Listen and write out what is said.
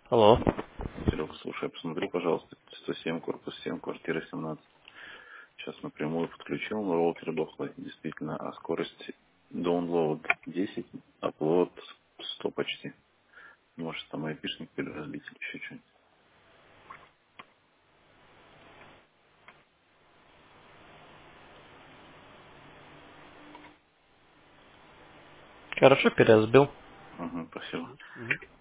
Алло. Серега, слушай, посмотри, пожалуйста, 107, корпус 7, квартира 17. Сейчас напрямую подключил, но роутер дохлый, действительно, а скорость download 10, upload 100 почти. Может, там айпишник переразбить или еще что-нибудь. Хорошо, переразбил. Ага, спасибо. Мгм.